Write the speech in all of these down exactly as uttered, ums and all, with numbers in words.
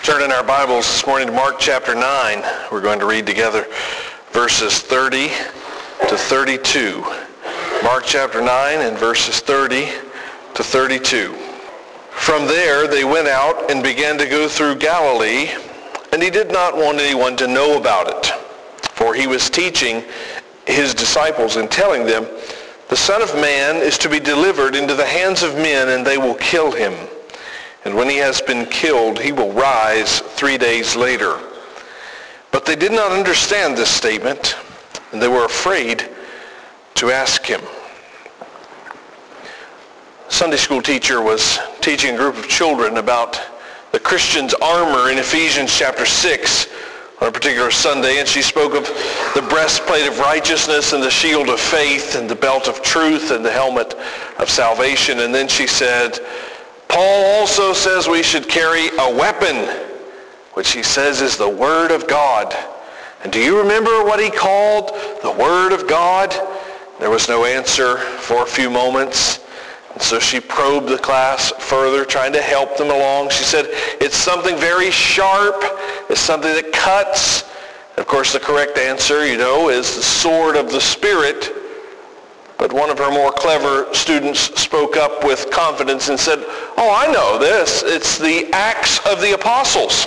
Turn in our Bibles this morning to Mark chapter nine. We're going to read together verses thirty to thirty-two. Mark chapter nine and verses thirty to thirty-two. From there they went out and began to go through Galilee, and he did not want anyone to know about it. For he was teaching his disciples and telling them, "The Son of Man is to be delivered into the hands of men, and they will kill him. And when he has been killed, he will rise three days later." But they did not understand this statement, and they were afraid to ask him. A Sunday school teacher was teaching a group of children about the Christian's armor in Ephesians chapter six on a particular Sunday, and she spoke of the breastplate of righteousness and the shield of faith and the belt of truth and the helmet of salvation. And then she said, "Paul also says we should carry a weapon, which he says is the Word of God. And do you remember what he called the Word of God?" There was no answer for a few moments. And so she probed the class further, trying to help them along. She said, "It's something very sharp. It's something that cuts." Of course, the correct answer, you know, is the sword of the Spirit. But one of her more clever students spoke up with confidence and said, "Oh, I know this. It's the Acts of the Apostles."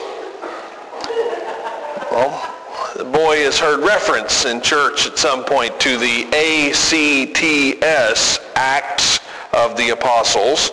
Well, the boy has heard reference in church at some point to the A C T S, Acts of the Apostles.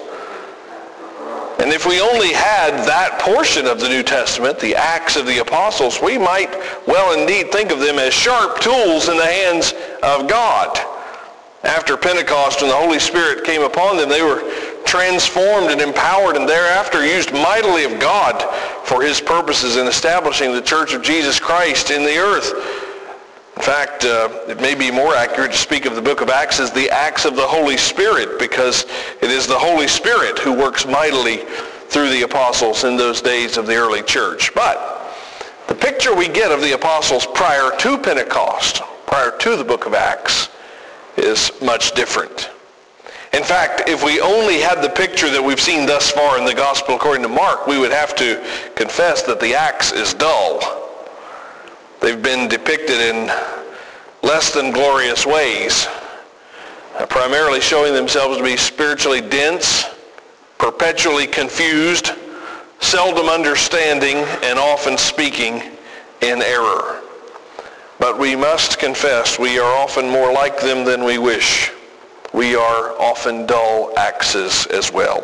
And if we only had that portion of the New Testament, the Acts of the Apostles, we might well indeed think of them as sharp tools in the hands of God. After Pentecost, when the Holy Spirit came upon them, they were transformed and empowered, and thereafter used mightily of God for his purposes in establishing the Church of Jesus Christ in the earth. In fact, uh, it may be more accurate to speak of the book of Acts as the Acts of the Holy Spirit, because it is the Holy Spirit who works mightily through the apostles in those days of the early church. But the picture we get of the apostles prior to Pentecost, prior to the book of Acts, is much different. In fact, if we only had the picture that we've seen thus far in the Gospel according to Mark, we would have to confess that the Acts is dull. They've been depicted in less than glorious ways, uh, primarily showing themselves to be spiritually dense, perpetually confused, seldom understanding, and often speaking in error. But we must confess we are often more like them than we wish. We are often dull axes as well.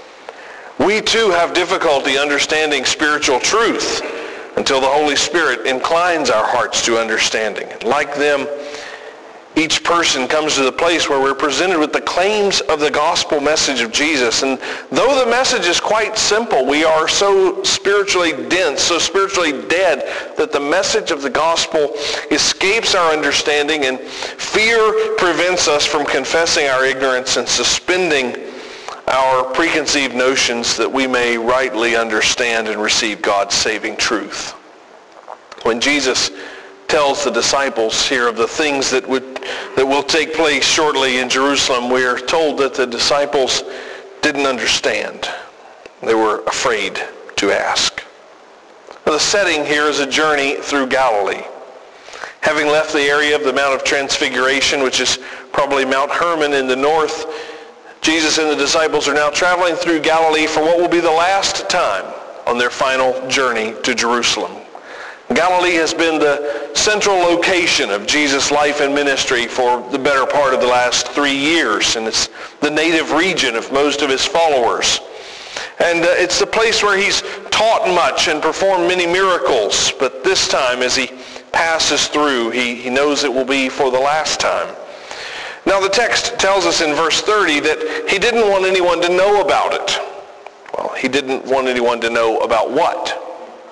We too have difficulty understanding spiritual truth until the Holy Spirit inclines our hearts to understanding. Like them, each person comes to the place where we're presented with the claims of the gospel message of Jesus. And though the message is quite simple, we are so spiritually dense, so spiritually dead, that the message of the gospel escapes our understanding, and fear prevents us from confessing our ignorance and suspending our preconceived notions that we may rightly understand and receive God's saving truth. When Jesus tells the disciples here of the things that would that will take place shortly in Jerusalem, we are told that the disciples didn't understand. They were afraid to ask. Now, the setting here is a journey through Galilee. Having left the area of the Mount of Transfiguration, which is probably Mount Hermon in the north, Jesus and the disciples are now traveling through Galilee for what will be the last time on their final journey to Jerusalem. Galilee has been the central location of Jesus' life and ministry for the better part of the last three years, and it's the native region of most of his followers. And uh, it's the place where he's taught much and performed many miracles, but this time as he passes through, he, he knows it will be for the last time. Now the text tells us in verse thirty that he didn't want anyone to know about it. Well, he didn't want anyone to know about what?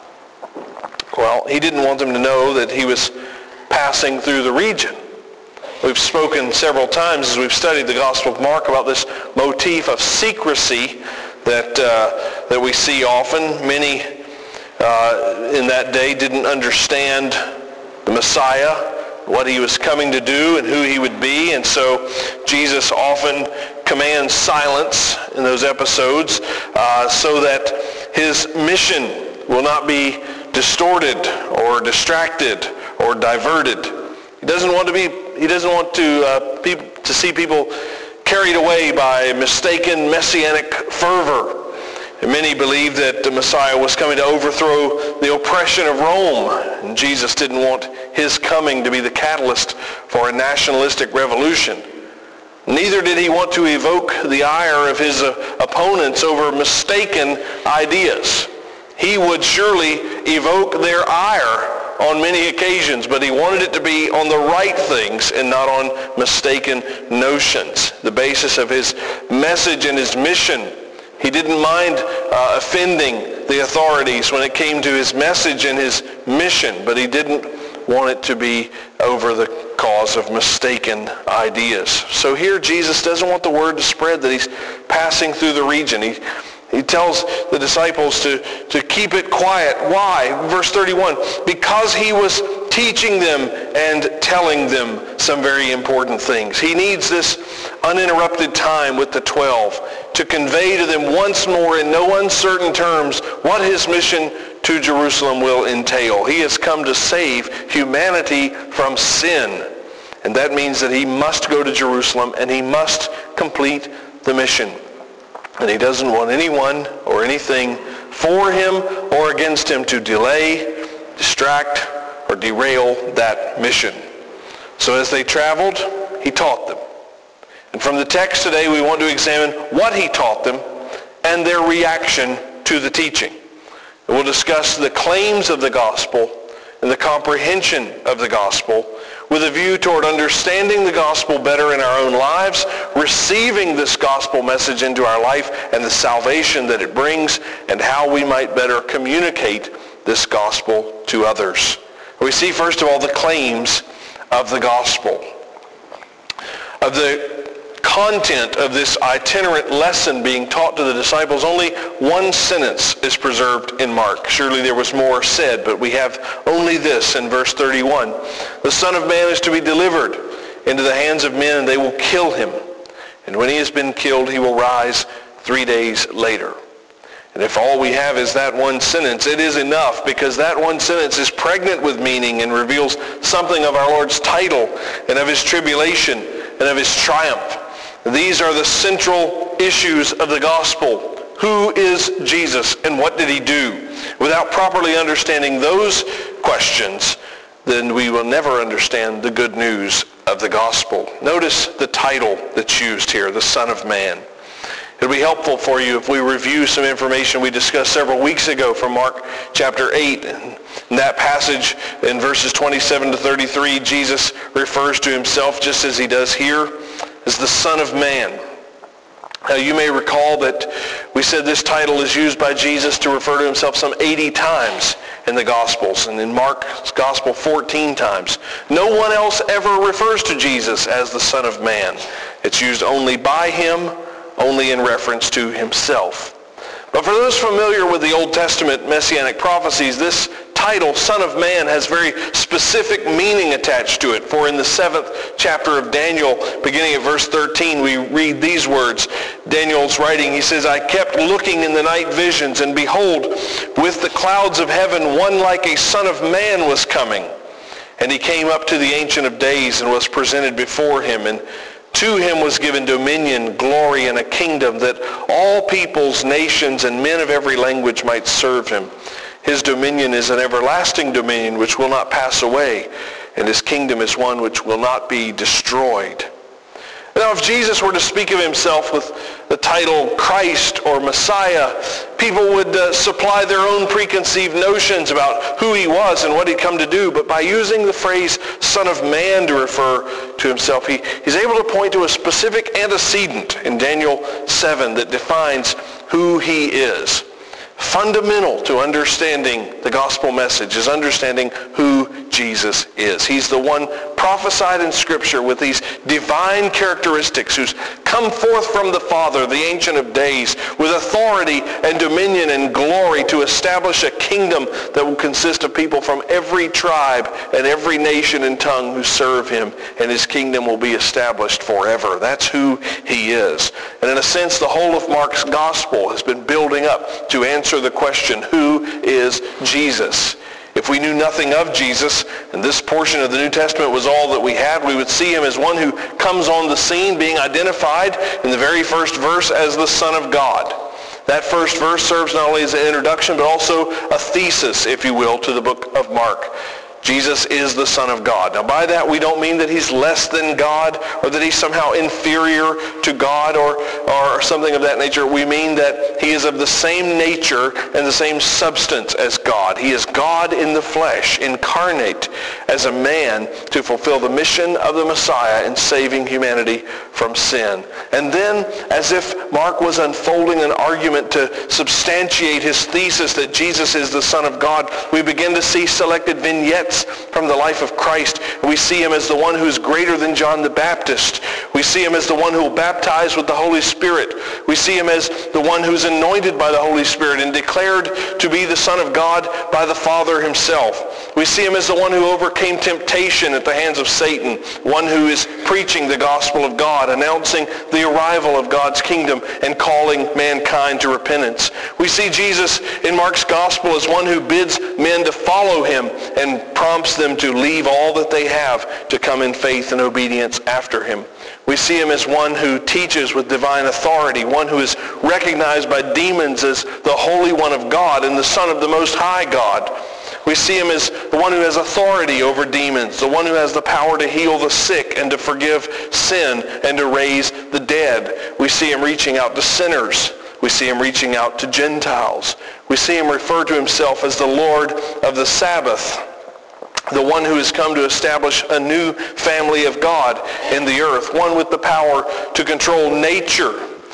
Well, he didn't want them to know that he was passing through the region. We've spoken several times as we've studied the Gospel of Mark about this motif of secrecy that uh, that we see often. Many uh, in that day didn't understand the Messiah, what he was coming to do and who he would be, and so Jesus often commands silence in those episodes uh, so that his mission will not be distorted or distracted or diverted. He doesn't want to be, he doesn't want to, uh, people, to see people carried away by mistaken messianic fervor. And many believed that the Messiah was coming to overthrow the oppression of Rome. And Jesus didn't want his coming to be the catalyst for a nationalistic revolution. Neither did he want to evoke the ire of his uh, opponents over mistaken ideas. He would surely evoke their ire on many occasions, but he wanted it to be on the right things and not on mistaken notions. The basis of his message and his mission. He didn't mind uh, offending the authorities when it came to his message and his mission, but he didn't want it to be over the cause of mistaken ideas. So here Jesus doesn't want the word to spread that he's passing through the region. He, he tells the disciples to, to keep it quiet. Why? Verse thirty-one, because he was teaching them and telling them some very important things. He needs this uninterrupted time with the twelve to convey to them once more in no uncertain terms what his mission to Jerusalem will entail. He has come to save humanity from sin. And that means that he must go to Jerusalem and he must complete the mission. And he doesn't want anyone or anything for him or against him to delay, distract, or derail that mission. So as they traveled, he taught them. And from the text today, we want to examine what he taught them and their reaction to the teaching. And we'll discuss the claims of the gospel and the comprehension of the gospel with a view toward understanding the gospel better in our own lives, receiving this gospel message into our life and the salvation that it brings, and how we might better communicate this gospel to others. We see, first of all, the claims of the gospel. Of the content of this itinerant lesson being taught to the disciples, only one sentence is preserved in Mark. Surely there was more said, but we have only this in verse thirty-one. The Son of Man is to be delivered into the hands of men, and they will kill him. And when he has been killed, he will rise three days later. And if all we have is that one sentence, it is enough, because that one sentence is pregnant with meaning and reveals something of our Lord's title and of his tribulation and of his triumph. These are the central issues of the gospel. Who is Jesus and what did he do? Without properly understanding those questions, then we will never understand the good news of the gospel. Notice the title that's used here, the Son of Man. It'll be helpful for you if we review some information we discussed several weeks ago from Mark chapter eight. In that passage, in verses twenty-seven to thirty-three, Jesus refers to himself, just as he does here, as the Son of Man. Now, you may recall that we said this title is used by Jesus to refer to himself some eighty times in the Gospels, and in Mark's Gospel fourteen times. No one else ever refers to Jesus as the Son of Man. It's used only by him, only in reference to himself. But for those familiar with the Old Testament Messianic prophecies, this title, Son of Man, has very specific meaning attached to it. For in the seventh chapter of Daniel, beginning at verse thirteen, we read these words. Daniel's writing, he says, I kept looking in the night visions, and behold, with the clouds of heaven, one like a son of man was coming. And he came up to the Ancient of Days and was presented before him, and to him was given dominion, glory, and a kingdom, that all peoples, nations, and men of every language might serve him. His dominion is an everlasting dominion which will not pass away, and his kingdom is one which will not be destroyed. Now, if Jesus were to speak of himself with the title Christ or Messiah, people would uh, supply their own preconceived notions about who he was and what he'd come to do. But by using the phrase Son of Man to refer to himself, he, he's able to point to a specific antecedent in Daniel seven that defines who he is. Fundamental to understanding the gospel message is understanding who Jesus is. He's the one prophesied in Scripture with these divine characteristics, who's come forth from the Father, the Ancient of Days, with authority and dominion and glory to establish a kingdom that will consist of people from every tribe and every nation and tongue who serve him, and his kingdom will be established forever. That's who he is. And in a sense, the whole of Mark's gospel has been building up to answer the question, who is Jesus? If we knew nothing of Jesus, and this portion of the New Testament was all that we had, we would see him as one who comes on the scene, being identified in the very first verse as the Son of God. That first verse serves not only as an introduction, but also a thesis, if you will, to the book of Mark. Jesus is the Son of God. Now by that we don't mean that he's less than God or that he's somehow inferior to God or, or something of that nature. We mean that he is of the same nature and the same substance as God. He is God in the flesh, incarnate as a man to fulfill the mission of the Messiah in saving humanity from sin. And then, as if Mark was unfolding an argument to substantiate his thesis that Jesus is the Son of God, we begin to see selected vignettes from the life of Christ. We see him as the one who is greater than John the Baptist. We see him as the one who will baptize with the Holy Spirit. We see him as the one who is anointed by the Holy Spirit and declared to be the Son of God by the Father himself. We see him as the one who overcame temptation at the hands of Satan, one who is preaching the gospel of God, announcing the arrival of God's kingdom and calling mankind to repentance. We see Jesus in Mark's gospel as one who bids men to follow him and prompts them to leave all that they have to come in faith and obedience after him. We see him as one who teaches with divine authority, one who is recognized by demons as the Holy One of God and the Son of the Most High God. We see him as the one who has authority over demons, the one who has the power to heal the sick and to forgive sin and to raise the dead. We see him reaching out to sinners. We see him reaching out to Gentiles. We see him refer to himself as the Lord of the Sabbath, the one who has come to establish a new family of God in the earth, one with the power to control nature,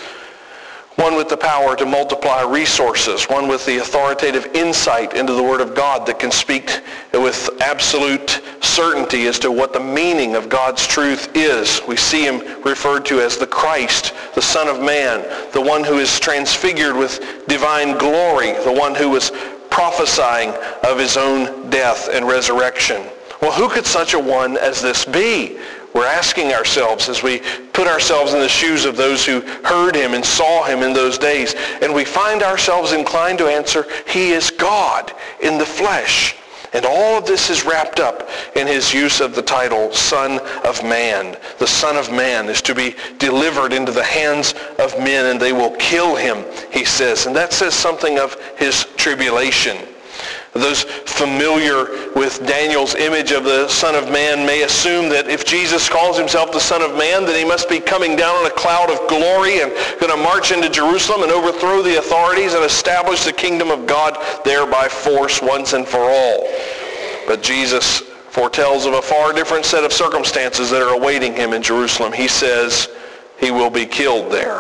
one with the power to multiply resources, one with the authoritative insight into the Word of God that can speak with absolute certainty as to what the meaning of God's truth is. We see him referred to as the Christ, the Son of Man, the one who is transfigured with divine glory, the one who was prophesying of his own death and resurrection. Well, who could such a one as this be? We're asking ourselves as we put ourselves in the shoes of those who heard him and saw him in those days, and we find ourselves inclined to answer, he is God in the flesh. And all of this is wrapped up in his use of the title Son of Man. The Son of Man is to be delivered into the hands of men, and they will kill him, he says. And that says something of his tribulation. Those familiar with Daniel's image of the Son of Man may assume that if Jesus calls himself the Son of Man, that he must be coming down on a cloud of glory and going to march into Jerusalem and overthrow the authorities and establish the kingdom of God there by force once and for all. But Jesus foretells of a far different set of circumstances that are awaiting him in Jerusalem. He says he will be killed there.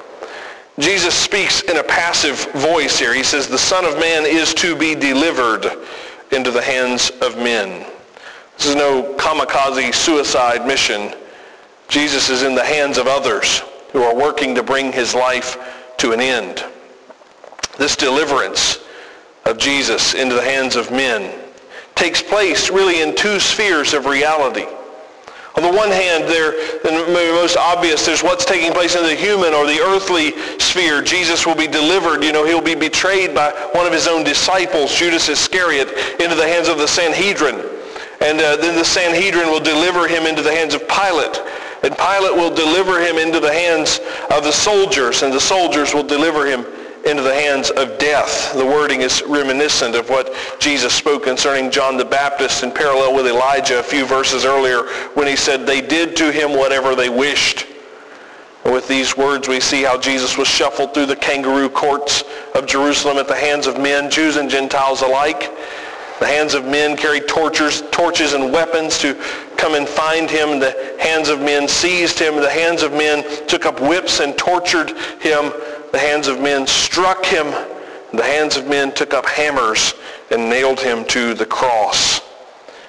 Jesus speaks in a passive voice here. He says the Son of Man is to be delivered into the hands of men. This is no kamikaze suicide mission. Jesus is in the hands of others who are working to bring his life to an end. This deliverance of Jesus into the hands of men takes place really in two spheres of reality. On the one hand, there, and maybe most obvious, there's what's taking place in the human or the earthly sphere. Jesus will be delivered. You know, he'll be betrayed by one of his own disciples, Judas Iscariot, into the hands of the Sanhedrin. And uh, then the Sanhedrin will deliver him into the hands of Pilate. And Pilate will deliver him into the hands of the soldiers, and the soldiers will deliver him into the hands of death. The wording is reminiscent of what Jesus spoke concerning John the Baptist in parallel with Elijah a few verses earlier when he said, they did to him whatever they wished. And with these words we see how Jesus was shuffled through the kangaroo courts of Jerusalem at the hands of men, Jews and Gentiles alike. The hands of men carried torches, torches and weapons to come and find him. The hands of men seized him. The hands of men took up whips and tortured him. The hands of men struck him. The hands of men took up hammers and nailed him to the cross.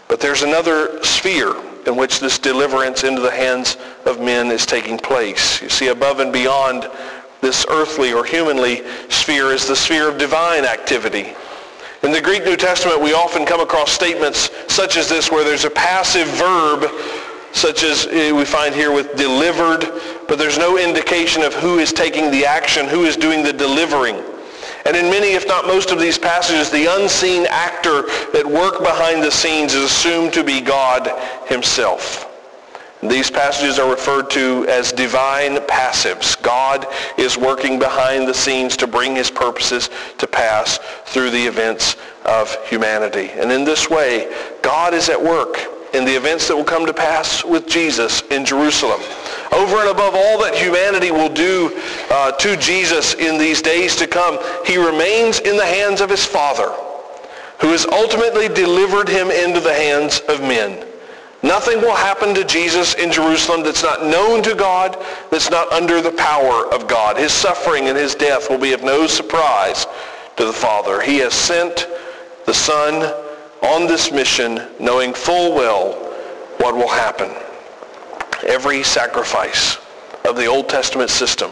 But there's another sphere in which this deliverance into the hands of men is taking place. You see, above and beyond this earthly or humanly sphere is the sphere of divine activity. In the Greek New Testament, we often come across statements such as this where there's a passive verb, such as we find here with delivered, but there's no indication of who is taking the action, who is doing the delivering. And in many, if not most of these passages, the unseen actor at work behind the scenes is assumed to be God himself. These passages are referred to as divine passives. God is working behind the scenes to bring his purposes to pass through the events of humanity. And in this way, God is at work in the events that will come to pass with Jesus in Jerusalem. Over and above all that humanity will do uh, to Jesus in these days to come, he remains in the hands of his Father, who has ultimately delivered him into the hands of men. Nothing will happen to Jesus in Jerusalem that's not known to God, that's not under the power of God. His suffering and his death will be of no surprise to the Father. He has sent the Son on this mission, knowing full well what will happen. Every sacrifice of the Old Testament system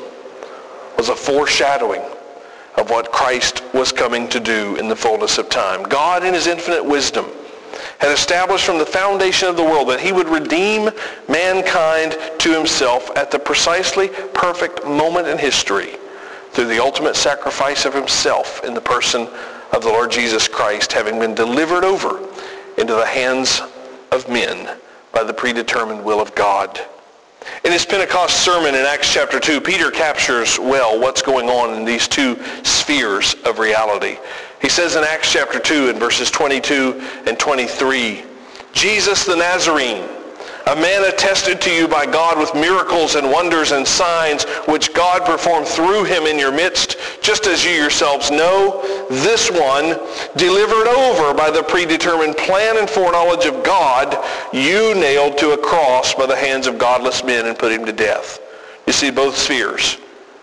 was a foreshadowing of what Christ was coming to do in the fullness of time. God, in his infinite wisdom, had established from the foundation of the world that he would redeem mankind to himself at the precisely perfect moment in history through the ultimate sacrifice of himself in the person of the Lord Jesus Christ, having been delivered over into the hands of men by the predetermined will of God. In his Pentecost sermon in Acts chapter two, Peter captures well what's going on in these two spheres of reality. He says in Acts chapter two in verses twenty-two and twenty-three, Jesus the Nazarene, a man attested to you by God with miracles and wonders and signs which God performed through him in your midst, just as you yourselves know, this one, delivered over by the predetermined plan and foreknowledge of God, you nailed to a cross by the hands of godless men and put him to death. You see both spheres.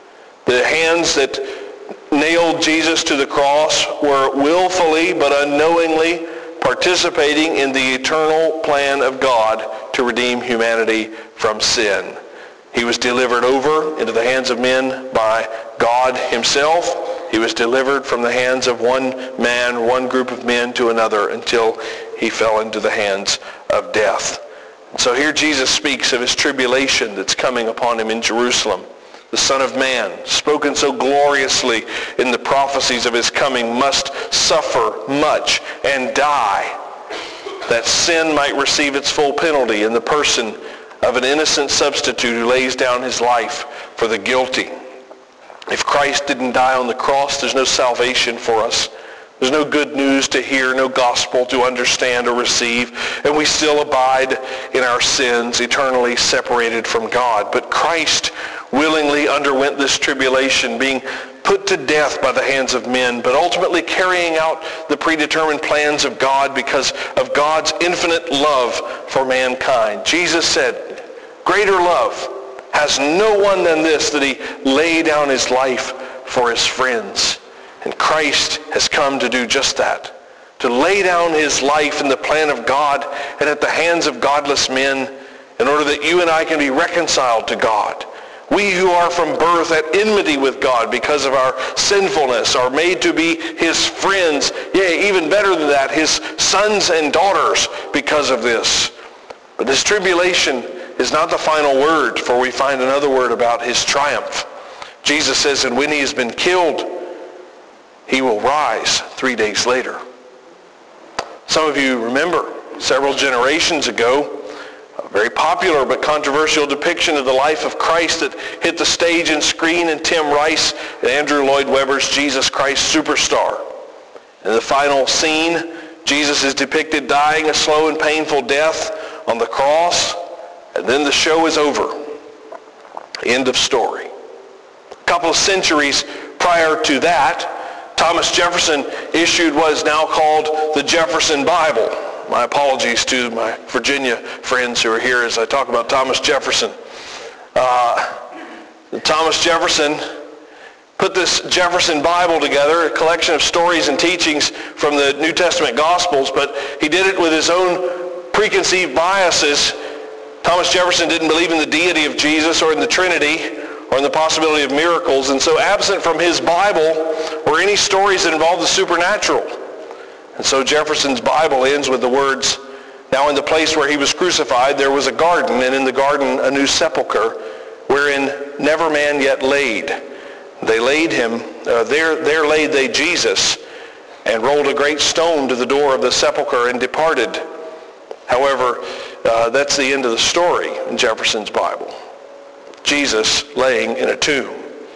The hands that nailed Jesus to the cross were willfully but unknowingly participating in the eternal plan of God to redeem humanity from sin. He was delivered over into the hands of men by God himself. He was delivered from the hands of one man, one group of men to another until he fell into the hands of death. And so here Jesus speaks of his tribulation that's coming upon him in Jerusalem. The Son of Man, spoken so gloriously in the prophecies of his coming, must suffer much and die, that sin might receive its full penalty in the person of an innocent substitute who lays down his life for the guilty. If Christ didn't die on the cross, there's no salvation for us. There's no good news to hear, no gospel to understand or receive, and we still abide in our sins, eternally separated from God. But Christ willingly underwent this tribulation, being put to death by the hands of men, but ultimately carrying out the predetermined plans of God because of God's infinite love for mankind. Jesus said, greater love has no one than this, that he lay down his life for his friends. And Christ has come to do just that, to lay down his life in the plan of God and at the hands of godless men in order that you and I can be reconciled to God. We who are from birth at enmity with God because of our sinfulness are made to be his friends, yea, even better than that, his sons and daughters because of this. But this tribulation is not the final word, for we find another word about his triumph. Jesus says, and when he has been killed, he will rise three days later. Some of you remember several generations ago, a very popular but controversial depiction of the life of Christ that hit the stage and screen in Tim Rice and Andrew Lloyd Webber's Jesus Christ Superstar. In the final scene, Jesus is depicted dying a slow and painful death on the cross, and then the show is over. End of story. A couple of centuries prior to that, Thomas Jefferson issued what is now called the Jefferson Bible. My apologies to my Virginia friends who are here as I talk about Thomas Jefferson. Uh, Thomas Jefferson put this Jefferson Bible together, a collection of stories and teachings from the New Testament Gospels, but he did it with his own preconceived biases. Thomas Jefferson didn't believe in the deity of Jesus or in the Trinity or in the possibility of miracles, and so absent from his Bible were any stories that involved the supernatural. And so Jefferson's Bible ends with the words, "Now in the place where he was crucified there was a garden, and in the garden a new sepulchre, wherein never man yet laid. They laid him, uh, there, there laid they Jesus, and rolled a great stone to the door of the sepulchre and departed." However, uh, that's the end of the story in Jefferson's Bible. Jesus laying in a tomb.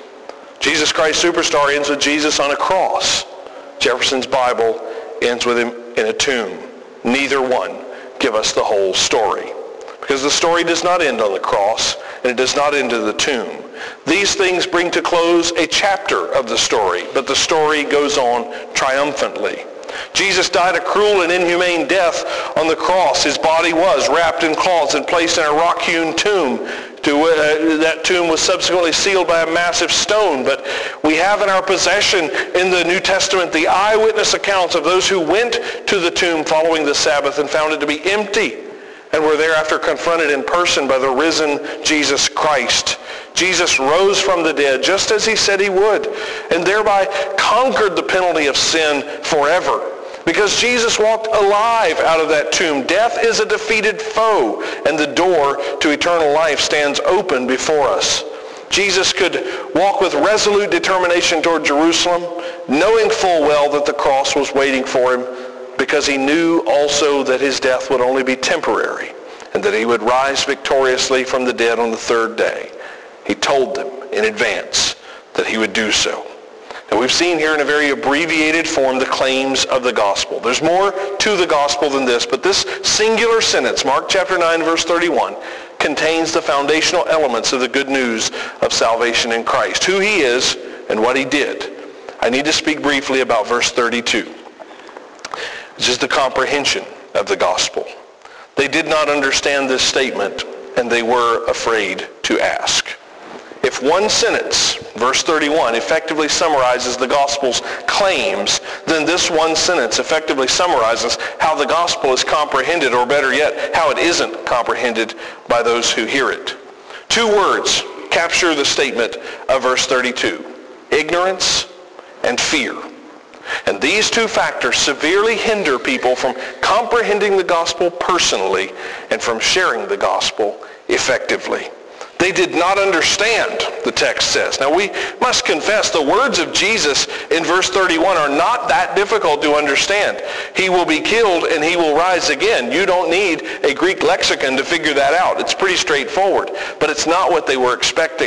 Jesus Christ Superstar ends with Jesus on a cross. Jefferson's Bible ends with him in a tomb. Neither one give us the whole story, because the story does not end on the cross and it does not end in the tomb. These things bring to close a chapter of the story, but the story goes on triumphantly. Jesus died a cruel and inhumane death on the cross. His body was wrapped in cloths and placed in a rock-hewn tomb. To, uh, that tomb was subsequently sealed by a massive stone. But we have in our possession in the New Testament the eyewitness accounts of those who went to the tomb following the Sabbath and found it to be empty, and were thereafter confronted in person by the risen Jesus Christ. Jesus rose from the dead just as he said he would, and thereby conquered the penalty of sin forever. Because Jesus walked alive out of that tomb, death is a defeated foe, and the door to eternal life stands open before us. Jesus could walk with resolute determination toward Jerusalem, knowing full well that the cross was waiting for him, because he knew also that his death would only be temporary, and that he would rise victoriously from the dead on the third day. He told them in advance that he would do so. Now, we've seen here in a very abbreviated form the claims of the gospel. There's more to the gospel than this, but this singular sentence, Mark chapter nine, verse thirty-one, contains the foundational elements of the good news of salvation in Christ, who he is and what he did. I need to speak briefly about verse thirty-two, which is the comprehension of the gospel. They did not understand this statement, and they were afraid to ask. If one sentence, verse thirty-one, effectively summarizes the gospel's claims, then this one sentence effectively summarizes how the gospel is comprehended, or better yet, how it isn't comprehended by those who hear it. Two words capture the statement of verse thirty-two: ignorance and fear. And these two factors severely hinder people from comprehending the gospel personally and from sharing the gospel effectively. They did not understand, the text says. Now, we must confess the words of Jesus in verse thirty-one are not that difficult to understand. He will be killed and he will rise again. You don't need a Greek lexicon to figure that out. It's pretty straightforward. But it's not what they were expecting.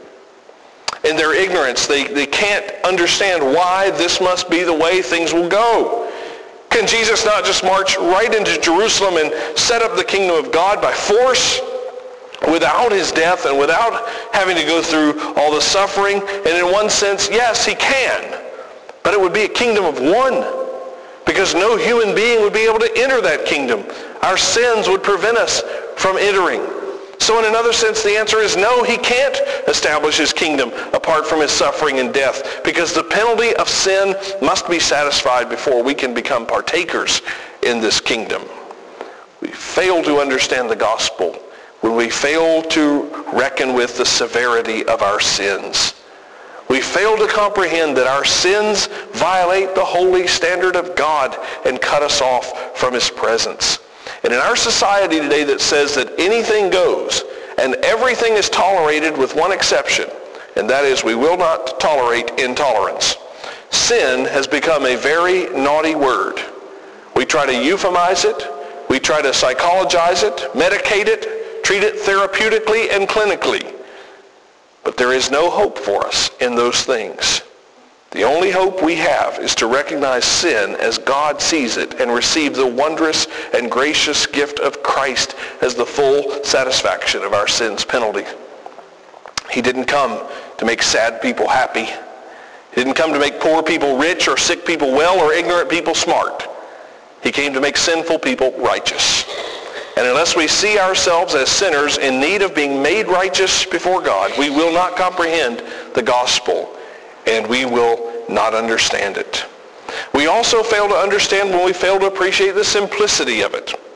In their ignorance, they, they can't understand why this must be the way things will go. Can Jesus not just march right into Jerusalem and set up the kingdom of God by force, without his death and without having to go through all the suffering? And in one sense, yes, he can. But it would be a kingdom of one, because no human being would be able to enter that kingdom. Our sins would prevent us from entering. So in another sense, the answer is no, he can't establish his kingdom apart from his suffering and death, because the penalty of sin must be satisfied before we can become partakers in this kingdom. We fail to understand the gospel when we fail to reckon with the severity of our sins. We fail to comprehend that our sins violate the holy standard of God and cut us off from his presence. And in our society today that says that anything goes and everything is tolerated with one exception, and that is we will not tolerate intolerance, sin has become a very naughty word. We try to euphemize it, we try to psychologize it, medicate it, treat it therapeutically and clinically. But there is no hope for us in those things. The only hope we have is to recognize sin as God sees it and receive the wondrous and gracious gift of Christ as the full satisfaction of our sin's penalty. He didn't come to make sad people happy. He didn't come to make poor people rich or sick people well or ignorant people smart. He came to make sinful people righteous. And unless we see ourselves as sinners in need of being made righteous before God, we will not comprehend the gospel, and we will not understand it. We also fail to understand when we fail to appreciate the simplicity of it.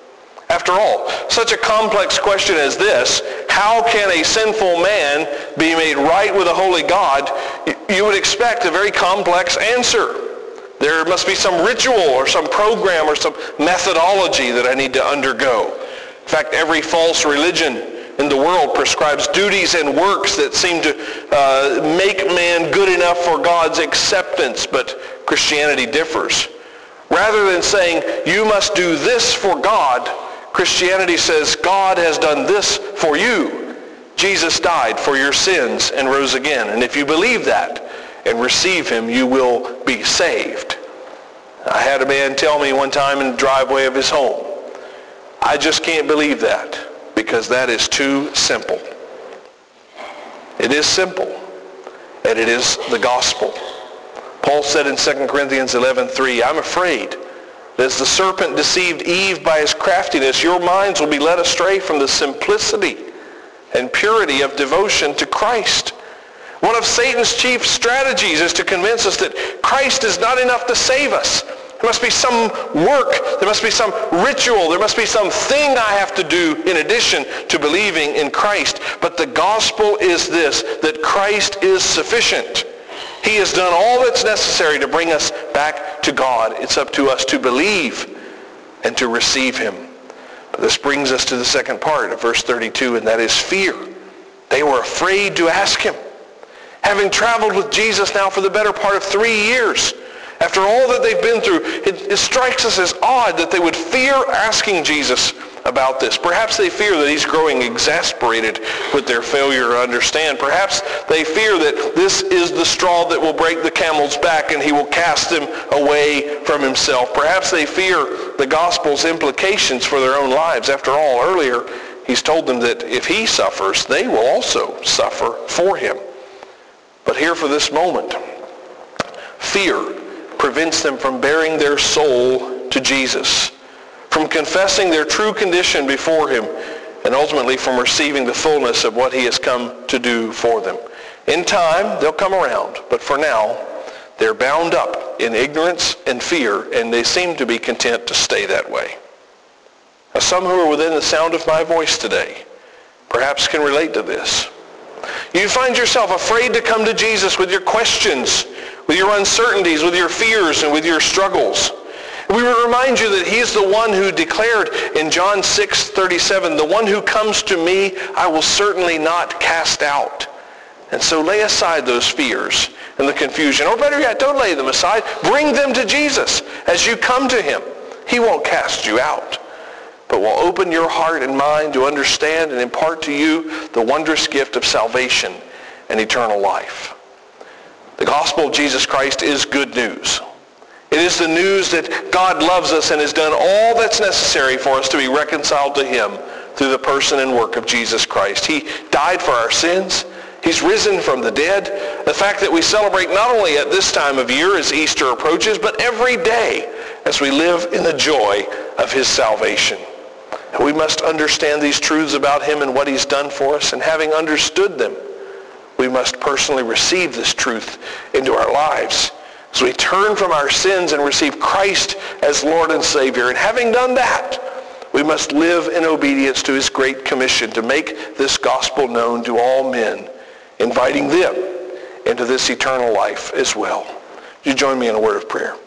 After all, such a complex question as this, how can a sinful man be made right with a holy God? You would expect a very complex answer. There must be some ritual or some program or some methodology that I need to undergo. In fact, every false religion in the world prescribes duties and works that seem to uh, make man good enough for God's acceptance, but Christianity differs. Rather than saying, you must do this for God, Christianity says, God has done this for you. Jesus died for your sins and rose again. And if you believe that and receive him, you will be saved. I had a man tell me one time in the driveway of his home, I just can't believe that because that is too simple. It is simple, and it is the gospel. Paul said in Second Corinthians eleven three, I'm afraid that as the serpent deceived Eve by his craftiness, your minds will be led astray from the simplicity and purity of devotion to Christ. One of Satan's chief strategies is to convince us that Christ is not enough to save us. There must be some work, there must be some ritual, there must be some thing I have to do in addition to believing in Christ. But the gospel is this, that Christ is sufficient. He has done all that's necessary to bring us back to God. It's up to us to believe and to receive him. But this brings us to the second part of verse thirty-two, and that is fear. They were afraid to ask him. Having traveled with Jesus now for the better part of three years, after all that they've been through, it, it strikes us as odd that they would fear asking Jesus about this. Perhaps they fear that he's growing exasperated with their failure to understand. Perhaps they fear that this is the straw that will break the camel's back and he will cast them away from himself. Perhaps they fear the gospel's implications for their own lives. After all, earlier he's told them that if he suffers, they will also suffer for him. But here for this moment, fear prevents them from bearing their soul to Jesus, from confessing their true condition before him, and ultimately from receiving the fullness of what he has come to do for them. In time, they'll come around, but for now, they're bound up in ignorance and fear, and they seem to be content to stay that way. Now, some who are within the sound of my voice today perhaps can relate to this. You find yourself afraid to come to Jesus with your questions, with your uncertainties, with your fears, and with your struggles. We will remind you that he's the one who declared in John six thirty-seven, the one who comes to me, I will certainly not cast out. And so lay aside those fears and the confusion. Or better yet, don't lay them aside. Bring them to Jesus as you come to him. He won't cast you out, but will open your heart and mind to understand and impart to you the wondrous gift of salvation and eternal life. The gospel of Jesus Christ is good news. It is the news that God loves us and has done all that's necessary for us to be reconciled to him through the person and work of Jesus Christ. He died for our sins. He's risen from the dead. The fact that we celebrate not only at this time of year as Easter approaches, but every day as we live in the joy of his salvation. And we must understand these truths about him and what he's done for us, and having understood them, we must personally receive this truth into our lives as we turn from our sins and receive Christ as Lord and Savior. And having done that, we must live in obedience to his great commission to make this gospel known to all men, inviting them into this eternal life as well. Would you join me in a word of prayer?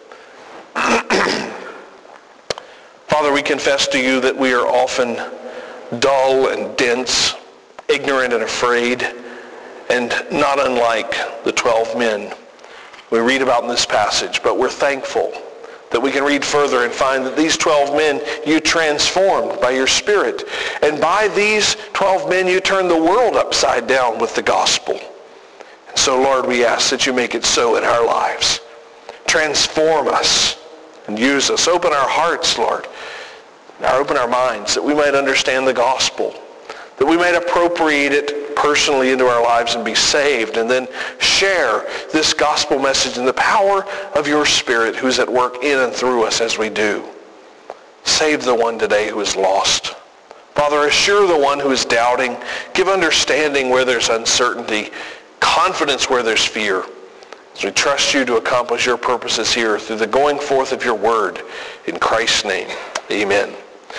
Father, we confess to you that we are often dull and dense, ignorant and afraid, and not unlike the twelve men we read about in this passage. But we're thankful that we can read further and find that these twelve men you transformed by your Spirit. And by these twelve men you turned the world upside down with the gospel. And so, Lord, we ask that you make it so in our lives. Transform us and use us. Open our hearts, Lord. Now open our minds that we might understand the gospel, that we might appropriate it personally into our lives and be saved, and then share this gospel message in the power of your Spirit who's at work in and through us as we do. Save the one today who is lost. Father, assure the one who is doubting. Give understanding where there's uncertainty, confidence where there's fear. As we trust you to accomplish your purposes here through the going forth of your word. In Christ's name, amen.